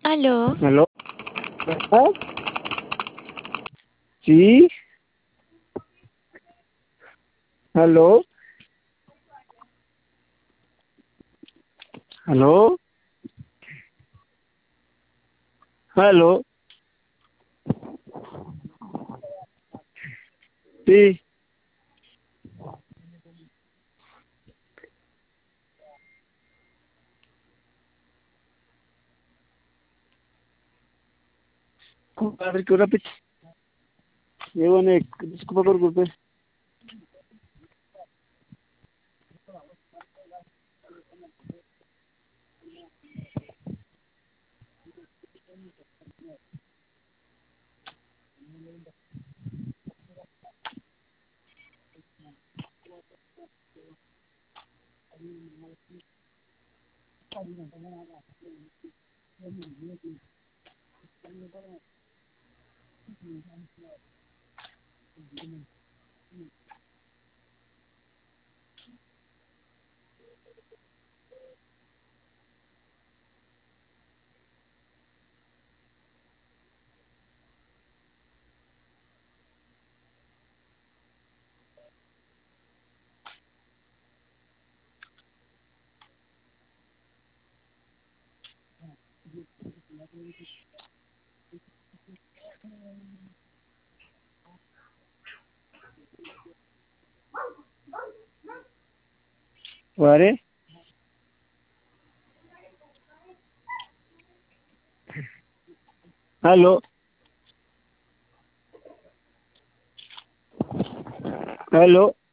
Aló, ¿Aló? ¿Ah? ¿Sí? ¿Aló? ¿Aló? ¿Aló? Sí. Compadre, que rápido. Llevo en el... Disculpa por golpe. ¿Vale? ¿Aló? ¿Aló?